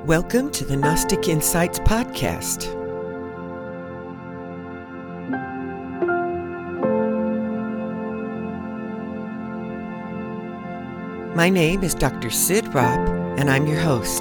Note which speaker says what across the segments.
Speaker 1: Welcome to the Gnostic Insights Podcast. My name is Dr. Sid Ropp, and I'm your host.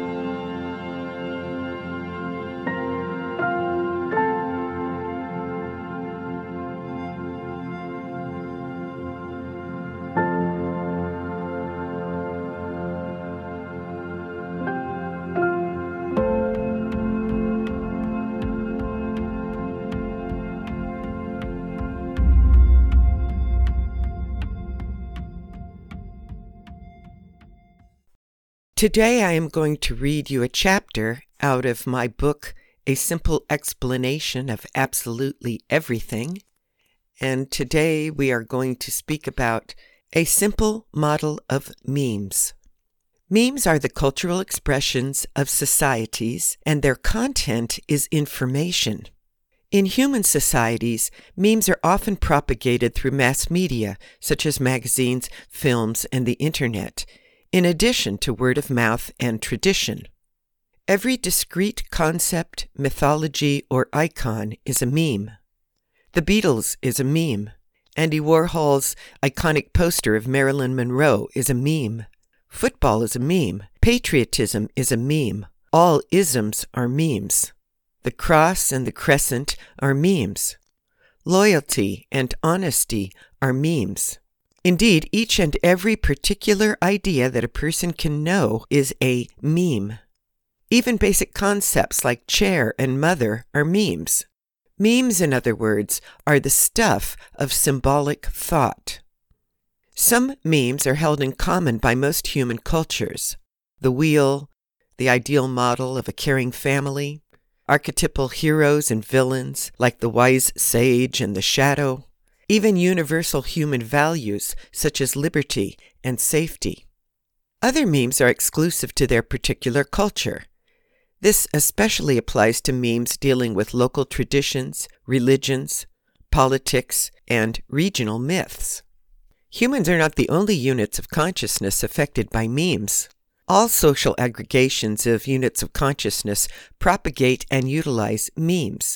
Speaker 1: Today I am going to read you a chapter out of my book, A Simple Explanation of Absolutely Everything. And today we are going to speak about a simple model of memes. Memes are the cultural expressions of societies, and their content is information. In human societies, memes are often propagated through mass media, such as magazines, films, and the internet, in addition to word of mouth and tradition. Every discrete concept, mythology, or icon is a meme. The Beatles is a meme. Andy Warhol's iconic poster of Marilyn Monroe is a meme. Football is a meme. Patriotism is a meme. All isms are memes. The cross and the crescent are memes. Loyalty and honesty are memes. Indeed, each and every particular idea that a person can know is a meme. Even basic concepts like chair and mother are memes. Memes, in other words, are the stuff of symbolic thought. Some memes are held in common by most human cultures. The wheel, the ideal model of a caring family, archetypal heroes and villains like the wise sage and the shadow, even universal human values such as liberty and safety. Other memes are exclusive to their particular culture. This especially applies to memes dealing with local traditions, religions, politics, and regional myths. Humans are not the only units of consciousness affected by memes. All social aggregations of units of consciousness propagate and utilize memes.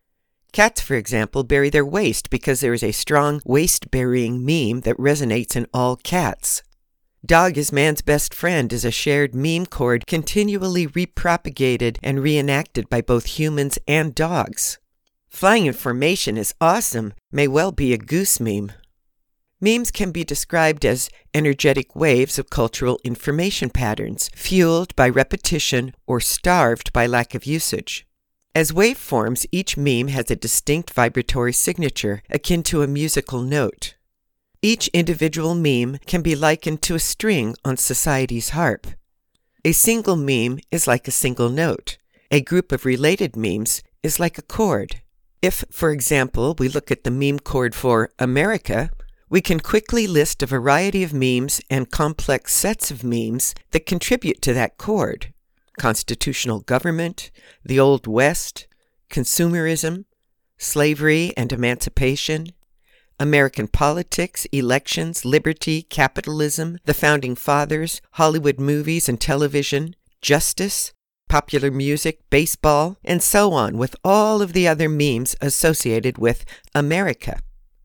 Speaker 1: Cats, for example, bury their waste because there is a strong waste-burying meme that resonates in all cats. Dog is man's best friend is a shared meme chord continually repropagated and reenacted by both humans and dogs. Flying in formation is awesome may well be a goose meme. Memes can be described as energetic waves of cultural information patterns, fueled by repetition or starved by lack of usage. As waveforms, each meme has a distinct vibratory signature akin to a musical note. Each individual meme can be likened to a string on society's harp. A single meme is like a single note. A group of related memes is like a chord. If, for example, we look at the meme chord for America, we can quickly list a variety of memes and complex sets of memes that contribute to that chord. Constitutional government, the Old West, consumerism, slavery and emancipation, American politics, elections, liberty, capitalism, the Founding Fathers, Hollywood movies and television, justice, popular music, baseball, and so on, with all of the other memes associated with America.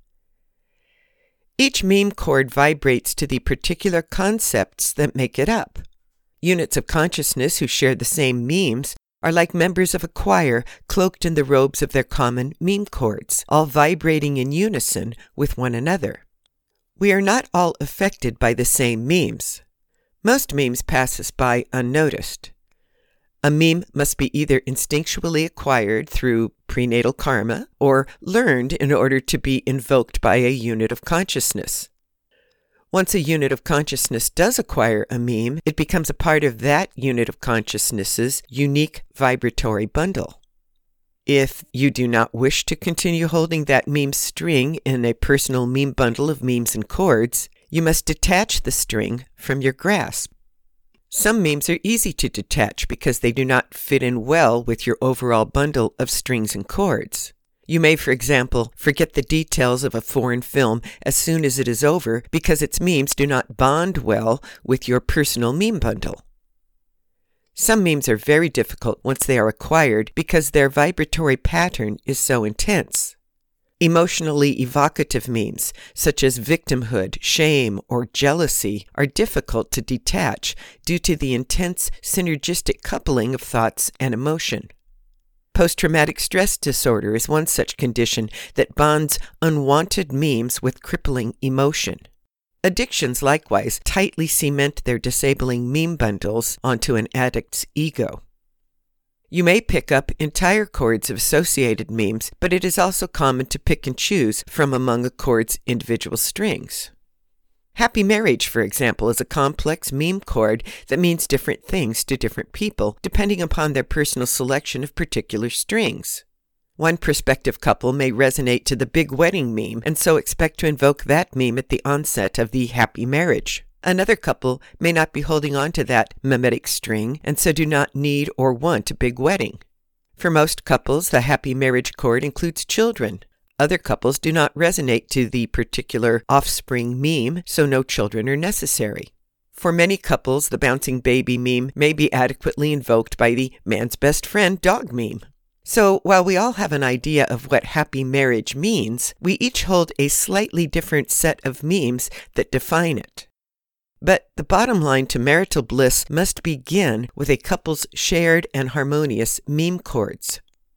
Speaker 1: Each meme chord vibrates to the particular concepts that make it up. Units of consciousness who share the same memes are like members of a choir cloaked in the robes of their common meme chords, all vibrating in unison with one another. We are not all affected by the same memes. Most memes pass us by unnoticed. A meme must be either instinctually acquired through prenatal karma or learned in order to be invoked by a unit of consciousness. Once a unit of consciousness does acquire a meme, it becomes a part of that unit of consciousness's unique vibratory bundle. If you do not wish to continue holding that meme string in a personal meme bundle of memes and chords, you must detach the string from your grasp. Some memes are easy to detach because they do not fit in well with your overall bundle of strings and chords. You may, for example, forget the details of a foreign film as soon as it is over because its memes do not bond well with your personal meme bundle. Some memes are very difficult once they are acquired because their vibratory pattern is so intense. Emotionally evocative memes, such as victimhood, shame, or jealousy, are difficult to detach due to the intense synergistic coupling of thoughts and emotion. Post-traumatic stress disorder is one such condition that bonds unwanted memes with crippling emotion. Addictions likewise tightly cement their disabling meme bundles onto an addict's ego. You may pick up entire chords of associated memes, but it is also common to pick and choose from among a chord's individual strings. Happy marriage, for example, is a complex meme chord that means different things to different people, depending upon their personal selection of particular strings. One prospective couple may resonate to the big wedding meme and so expect to invoke that meme at the onset of the happy marriage. Another couple may not be holding on to that mimetic string and so do not need or want a big wedding. For most couples, the happy marriage chord includes children. Other couples do not resonate to the particular offspring meme, so no children are necessary. For many couples, the bouncing baby meme may be adequately invoked by the man's best friend dog meme. So, while we all have an idea of what happy marriage means, we each hold a slightly different set of memes that define it. But the bottom line to marital bliss must begin with a couple's shared and harmonious meme chords.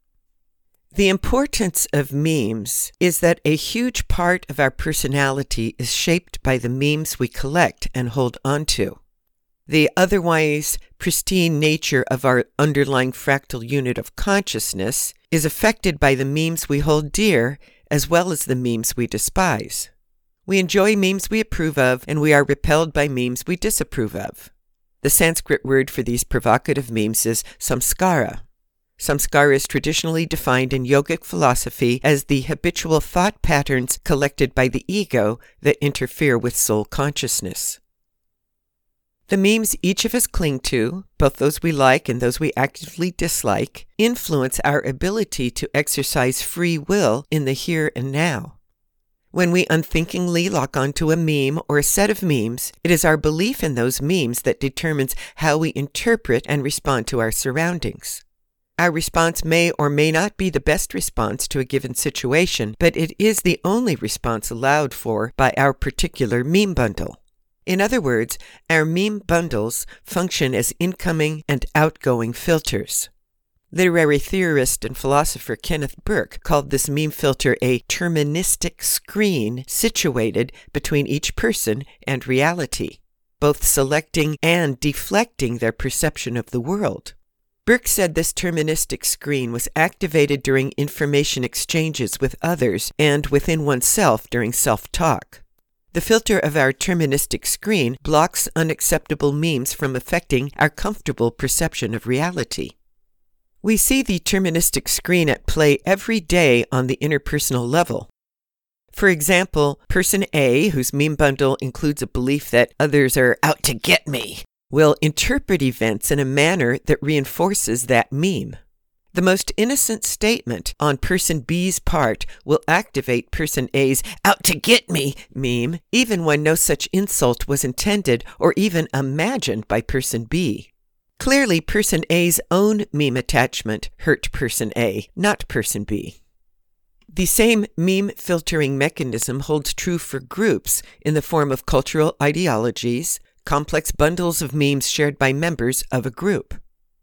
Speaker 1: The importance of memes is that a huge part of our personality is shaped by the memes we collect and hold onto. The otherwise pristine nature of our underlying fractal unit of consciousness is affected by the memes we hold dear as well as the memes we despise. We enjoy memes we approve of, and we are repelled by memes we disapprove of. The Sanskrit word for these provocative memes is samskara. Samskara is traditionally defined in yogic philosophy as the habitual thought patterns collected by the ego that interfere with soul consciousness. The memes each of us cling to, both those we like and those we actively dislike, influence our ability to exercise free will in the here and now. When we unthinkingly lock onto a meme or a set of memes, it is our belief in those memes that determines how we interpret and respond to our surroundings. Our response may or may not be the best response to a given situation, but it is the only response allowed for by our particular meme bundle. In other words, our meme bundles function as incoming and outgoing filters. Literary theorist and philosopher Kenneth Burke called this meme filter a terministic screen situated between each person and reality, both selecting and deflecting their perception of the world. Burke said this terministic screen was activated during information exchanges with others and within oneself during self-talk. The filter of our terministic screen blocks unacceptable memes from affecting our comfortable perception of reality. We see the terministic screen at play every day on the interpersonal level. For example, person A, whose meme bundle includes a belief that others are out to get me, will interpret events in a manner that reinforces that meme. The most innocent statement on person B's part will activate person A's out to get me meme, even when no such insult was intended or even imagined by person B. Clearly, person A's own meme attachment hurt person A, not person B. The same meme filtering mechanism holds true for groups in the form of cultural ideologies, complex bundles of memes shared by members of a group.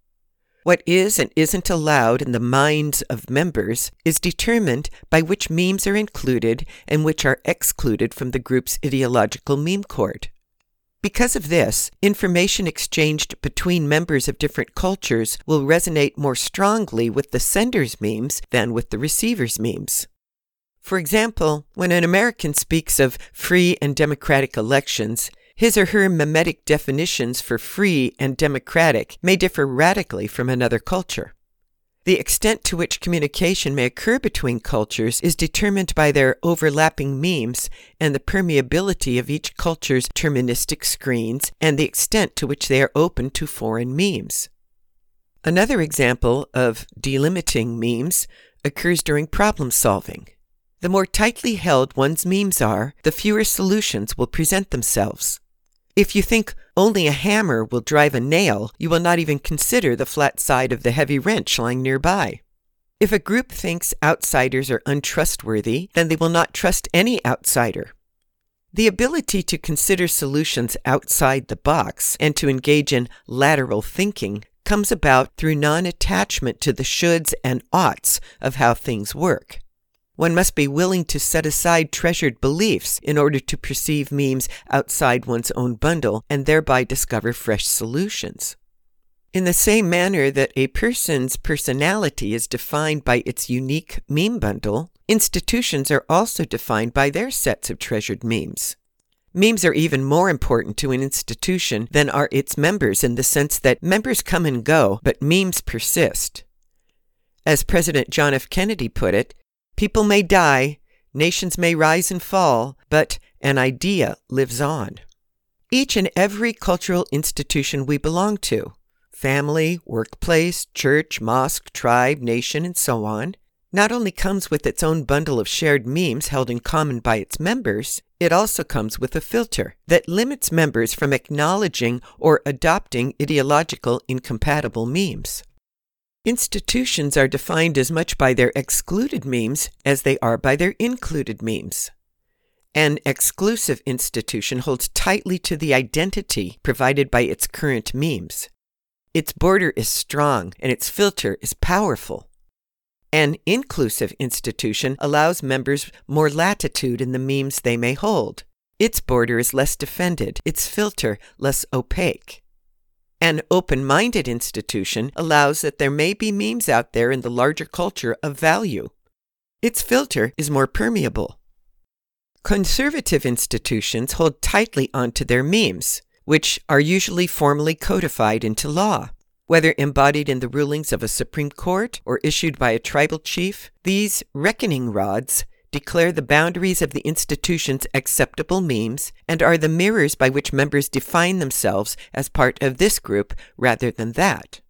Speaker 1: What is and isn't allowed in the minds of members is determined by which memes are included and which are excluded from the group's ideological meme chord. Because of this, information exchanged between members of different cultures will resonate more strongly with the sender's memes than with the receiver's memes. For example, when an American speaks of free and democratic elections, his or her mimetic definitions for free and democratic may differ radically from another culture. The extent to which communication may occur between cultures is determined by their overlapping memes and the permeability of each culture's terministic screens and the extent to which they are open to foreign memes. Another example of delimiting memes occurs during problem solving. The more tightly held one's memes are, the fewer solutions will present themselves. If you think only a hammer will drive a nail, you will not even consider the flat side of the heavy wrench lying nearby. If a group thinks outsiders are untrustworthy, then they will not trust any outsider. The ability to consider solutions outside the box and to engage in lateral thinking comes about through non-attachment to the shoulds and oughts of how things work. One must be willing to set aside treasured beliefs in order to perceive memes outside one's own bundle and thereby discover fresh solutions. In the same manner that a person's personality is defined by its unique meme bundle, institutions are also defined by their sets of treasured memes. Memes are even more important to an institution than are its members in the sense that members come and go, but memes persist. As President John F. Kennedy put it, people may die, nations may rise and fall, but an idea lives on. Each and every cultural institution we belong to, family, workplace, church, mosque, tribe, nation, and so on, not only comes with its own bundle of shared memes held in common by its members, it also comes with a filter that limits members from acknowledging or adopting ideological incompatible memes. Institutions are defined as much by their excluded memes as they are by their included memes. An exclusive institution holds tightly to the identity provided by its current memes. Its border is strong and its filter is powerful. An inclusive institution allows members more latitude in the memes they may hold. Its border is less defended, its filter less opaque. An open-minded institution allows that there may be memes out there in the larger culture of value. Its filter is more permeable. Conservative institutions hold tightly onto their memes, which are usually formally codified into law. Whether embodied in the rulings of a Supreme Court or issued by a tribal chief, these reckoning rods declare the boundaries of the institution's acceptable memes and are the mirrors by which members define themselves as part of this group rather than that.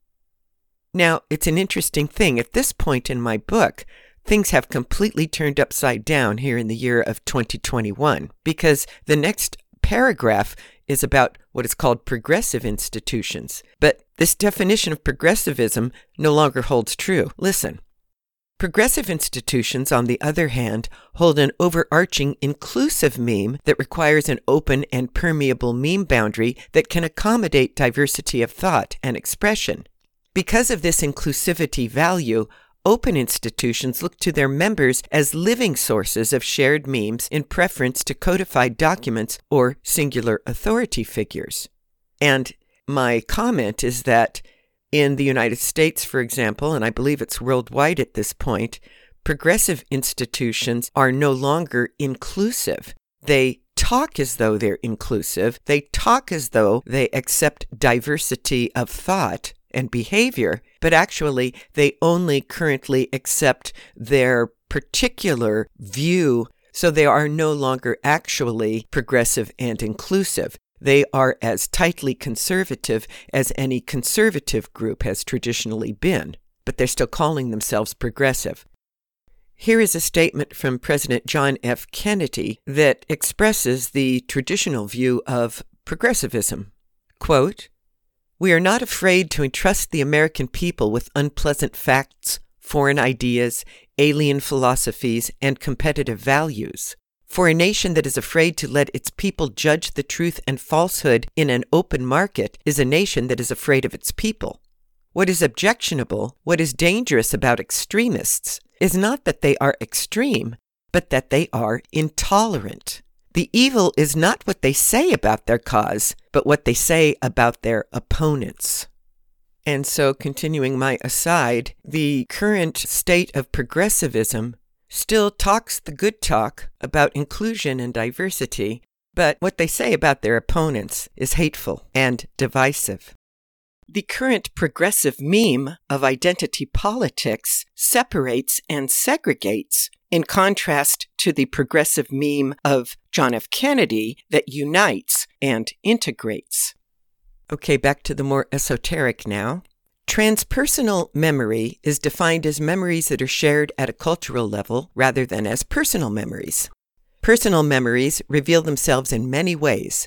Speaker 1: Now, it's an interesting thing. At this point in my book, things have completely turned upside down here in the year of 2021, because the next paragraph is about what is called progressive institutions. But this definition of progressivism no longer holds true. Listen. Progressive institutions, on the other hand, hold an overarching inclusive meme that requires an open and permeable meme boundary that can accommodate diversity of thought and expression. Because of this inclusivity value, open institutions look to their members as living sources of shared memes in preference to codified documents or singular authority figures. And my comment is that in the United States, for example, and I believe it's worldwide at this point, progressive institutions are no longer inclusive. They talk as though they're inclusive. They talk as though they accept diversity of thought and behavior, but actually they only currently accept their particular view, so they are no longer actually progressive and inclusive. They are as tightly conservative as any conservative group has traditionally been, but they're still calling themselves progressive. Here is a statement from President John F. Kennedy that expresses the traditional view of progressivism. Quote, "We are not afraid to entrust the American people with unpleasant facts, foreign ideas, alien philosophies, and competitive values. For a nation that is afraid to let its people judge the truth and falsehood in an open market is a nation that is afraid of its people. What is objectionable, what is dangerous about extremists, is not that they are extreme, but that they are intolerant. The evil is not what they say about their cause, but what they say about their opponents." And so, continuing my aside, the current state of progressivism still talks the good talk about inclusion and diversity, but what they say about their opponents is hateful and divisive. The current progressive meme of identity politics separates and segregates, in contrast to the progressive meme of John F. Kennedy that unites and integrates. Okay, back to the more esoteric now. Transpersonal memory is defined as memories that are shared at a cultural level rather than as personal memories. Personal memories reveal themselves in many ways.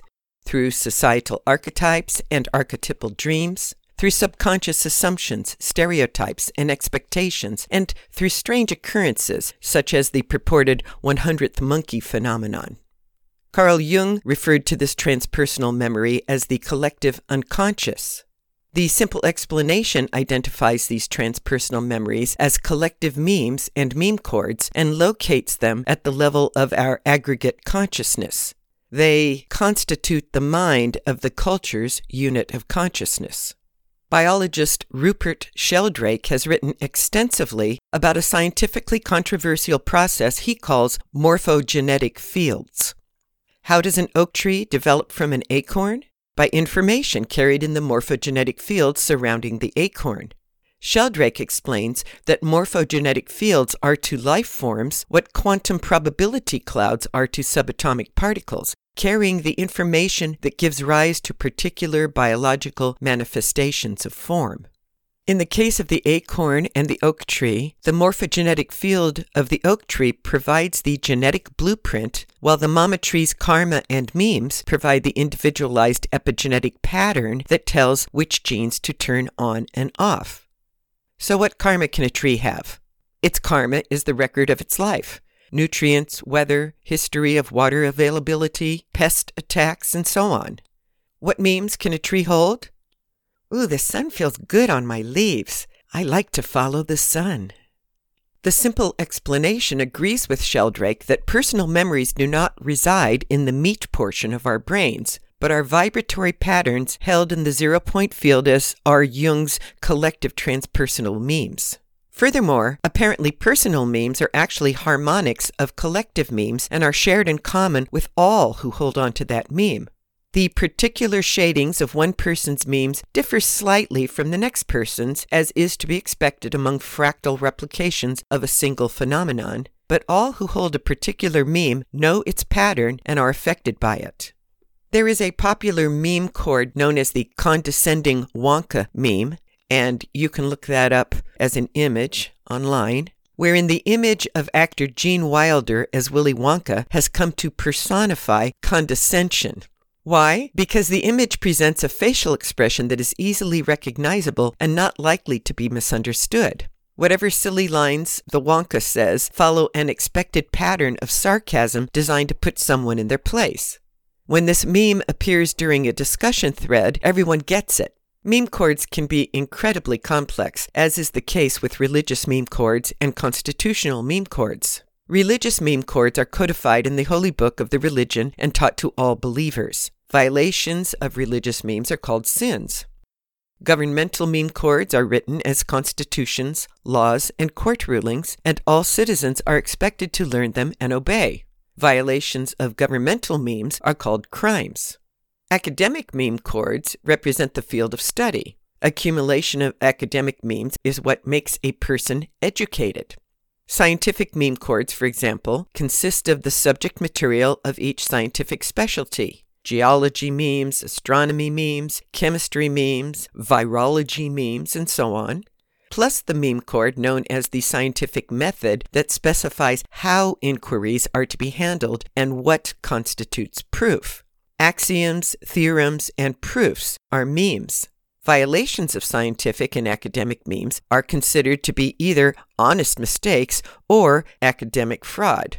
Speaker 1: through societal archetypes and archetypal dreams, through subconscious assumptions, stereotypes, and expectations, and through strange occurrences such as the purported 100th monkey phenomenon. Carl Jung referred to this transpersonal memory as the collective unconscious. The simple explanation identifies these transpersonal memories as collective memes and meme chords and locates them at the level of our aggregate consciousness. They constitute the mind of the culture's unit of consciousness. Biologist Rupert Sheldrake has written extensively about a scientifically controversial process he calls morphogenetic fields. How does an oak tree develop from an acorn? By information carried in the morphogenetic fields surrounding the acorn. Sheldrake explains that morphogenetic fields are to life forms what quantum probability clouds are to subatomic particles, carrying the information that gives rise to particular biological manifestations of form. In the case of the acorn and the oak tree, the morphogenetic field of the oak tree provides the genetic blueprint, while the mama tree's karma and memes provide the individualized epigenetic pattern that tells which genes to turn on and off. So what karma can a tree have? Its karma is the record of its life. Nutrients, weather, history of water availability, pest attacks, and so on. What memes can a tree hold? Ooh, the sun feels good on my leaves. I like to follow the sun. The simple explanation agrees with Sheldrake that personal memories do not reside in the meat portion of our brains, but are vibratory patterns held in the zero-point field as are Jung's collective transpersonal memes. Furthermore, apparently personal memes are actually harmonics of collective memes and are shared in common with all who hold on to that meme. The particular shadings of one person's memes differ slightly from the next person's, as is to be expected among fractal replications of a single phenomenon, but all who hold a particular meme know its pattern and are affected by it. There is a popular meme chord known as the condescending Wonka meme, and you can look that up as an image online, wherein the image of actor Gene Wilder as Willy Wonka has come to personify condescension. Why? Because the image presents a facial expression that is easily recognizable and not likely to be misunderstood. Whatever silly lines the Wonka says follow an expected pattern of sarcasm designed to put someone in their place. When this meme appears during a discussion thread, everyone gets it. Meme chords can be incredibly complex, as is the case with religious meme chords and constitutional meme chords. Religious meme chords are codified in the holy book of the religion and taught to all believers. Violations of religious memes are called sins. Governmental meme chords are written as constitutions, laws, and court rulings, and all citizens are expected to learn them and obey. Violations of governmental memes are called crimes. Academic meme chords represent the field of study. Accumulation of academic memes is what makes a person educated. Scientific meme chords, for example, consist of the subject material of each scientific specialty. Geology memes, astronomy memes, chemistry memes, virology memes, and so on, plus the meme chord known as the scientific method that specifies how inquiries are to be handled and what constitutes proof. Axioms, theorems, and proofs are memes. Violations of scientific and academic memes are considered to be either honest mistakes or academic fraud.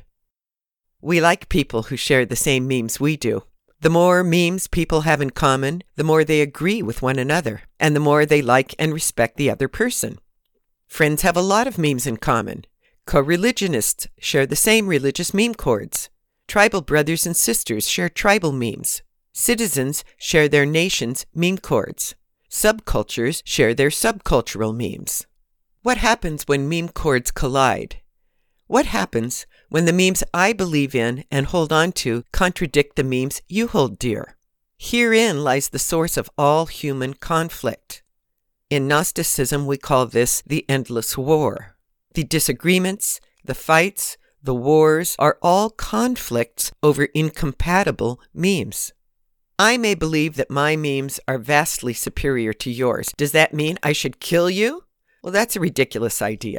Speaker 1: We like people who share the same memes we do. The more memes people have in common, the more they agree with one another, and the more they like and respect the other person. Friends have a lot of memes in common. Co-religionists share the same religious meme chords. Tribal brothers and sisters share tribal memes. Citizens share their nation's meme chords. Subcultures share their subcultural memes. What happens when meme chords collide? What happens when the memes I believe in and hold on to contradict the memes you hold dear? Herein lies the source of all human conflict. In Gnosticism, we call this the endless war. The disagreements, the fights, the wars are all conflicts over incompatible memes. I may believe that my memes are vastly superior to yours. Does that mean I should kill you? Well, that's a ridiculous idea.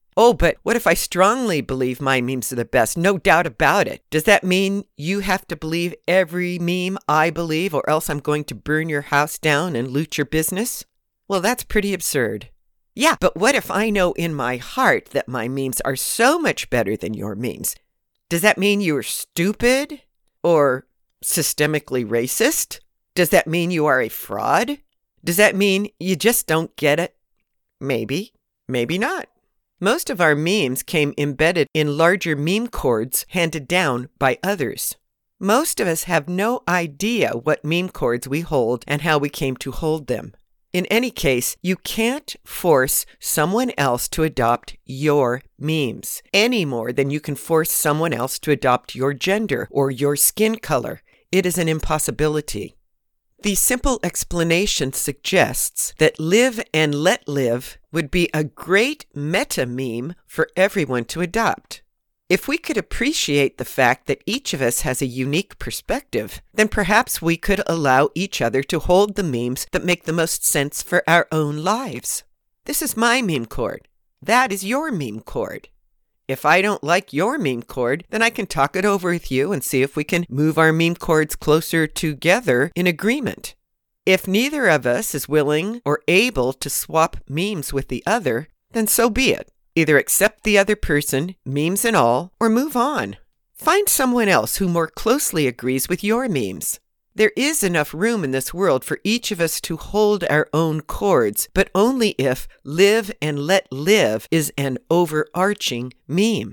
Speaker 1: Oh, but what if I strongly believe my memes are the best? No doubt about it. Does that mean you have to believe every meme I believe, or else I'm going to burn your house down and loot your business? Well, that's pretty absurd. Yeah, but what if I know in my heart that my memes are so much better than your memes? Does that mean you are stupid or systemically racist? Does that mean you are a fraud? Does that mean you just don't get it? Maybe, maybe not. Most of our memes came embedded in larger meme cords handed down by others. Most of us have no idea what meme cords we hold and how we came to hold them. In any case, you can't force someone else to adopt your memes any more than you can force someone else to adopt your gender or your skin color. It is an impossibility. The simple explanation suggests that live and let live would be a great meta meme for everyone to adopt. If we could appreciate the fact that each of us has a unique perspective, then perhaps we could allow each other to hold the memes that make the most sense for our own lives. This is my meme cord. That is your meme cord. If I don't like your meme cord, then I can talk it over with you and see if we can move our meme cords closer together in agreement. If neither of us is willing or able to swap memes with the other, then so be it. Either accept the other person, memes and all, or move on. Find someone else who more closely agrees with your memes. There is enough room in this world for each of us to hold our own cords, but only if live and let live is an overarching meme.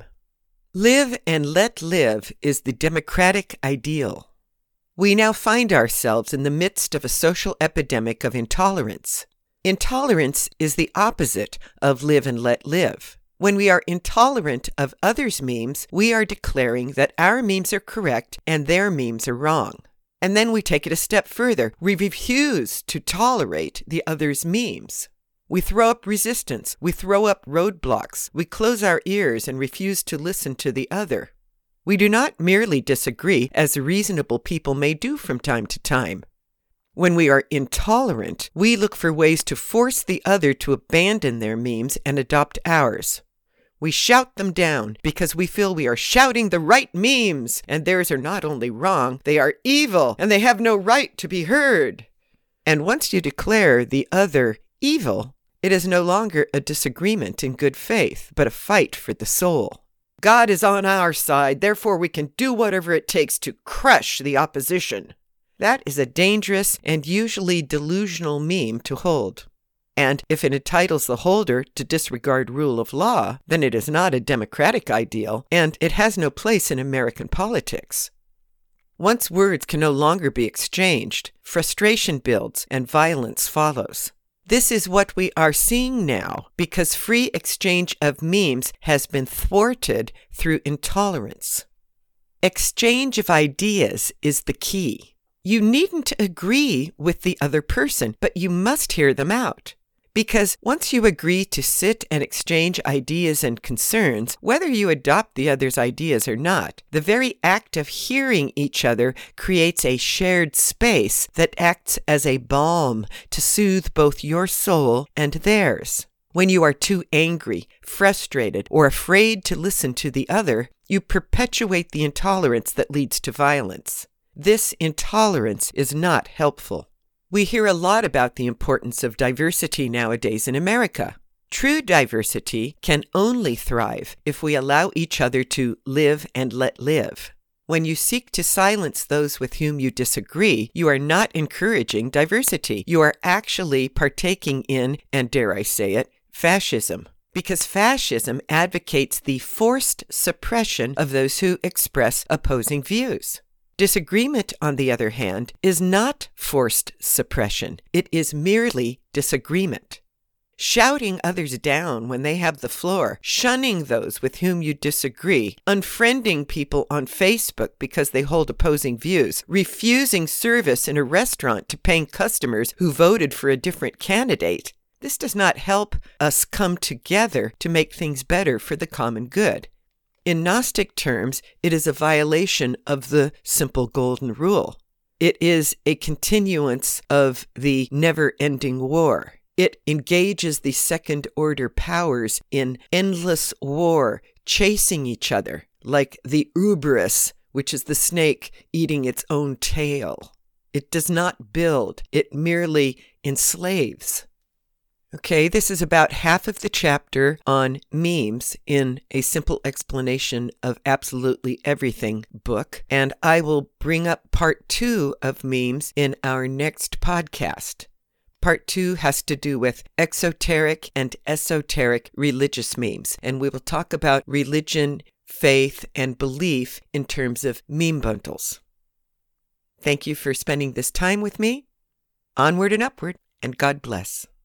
Speaker 1: Live and let live is the democratic ideal. We now find ourselves in the midst of a social epidemic of intolerance. Intolerance is the opposite of live and let live. When we are intolerant of others' memes, we are declaring that our memes are correct and their memes are wrong. And then we take it a step further. We refuse to tolerate the other's memes. We throw up resistance. We throw up roadblocks. We close our ears and refuse to listen to the other. We do not merely disagree, as reasonable people may do from time to time. When we are intolerant, we look for ways to force the other to abandon their memes and adopt ours. We shout them down because we feel we are shouting the right memes, and theirs are not only wrong, they are evil, and they have no right to be heard. And once you declare the other evil, it is no longer a disagreement in good faith, but a fight for the soul. God is on our side, therefore we can do whatever it takes to crush the opposition. That is a dangerous and usually delusional meme to hold. And if it entitles the holder to disregard rule of law, then it is not a democratic ideal, and it has no place in American politics. Once words can no longer be exchanged, frustration builds and violence follows. This is what we are seeing now because free exchange of memes has been thwarted through intolerance. Exchange of ideas is the key. You needn't agree with the other person, but you must hear them out. Because once you agree to sit and exchange ideas and concerns, whether you adopt the other's ideas or not, the very act of hearing each other creates a shared space that acts as a balm to soothe both your soul and theirs. When you are too angry, frustrated, or afraid to listen to the other, you perpetuate the intolerance that leads to violence. This intolerance is not helpful. We hear a lot about the importance of diversity nowadays in America. True diversity can only thrive if we allow each other to live and let live. When you seek to silence those with whom you disagree, you are not encouraging diversity. You are actually partaking in, and dare I say it, fascism. Because fascism advocates the forced suppression of those who express opposing views. Disagreement, on the other hand, is not forced suppression. It is merely disagreement. Shouting others down when they have the floor, shunning those with whom you disagree, unfriending people on Facebook because they hold opposing views, refusing service in a restaurant to paying customers who voted for a different candidate. This does not help us come together to make things better for the common good. In Gnostic terms, it is a violation of the simple golden rule. It is a continuance of the never-ending war. It engages the second-order powers in endless war, chasing each other, like the Uberus, which is the snake eating its own tail. It does not build, it merely enslaves. Okay, this is about half of the chapter on memes in A Simple Explanation of Absolutely Everything book, and I will bring up part 2 of memes in our next podcast. Part 2 has to do with exoteric and esoteric religious memes, and we will talk about religion, faith, and belief in terms of meme bundles. Thank you for spending this time with me. Onward and upward, and God bless.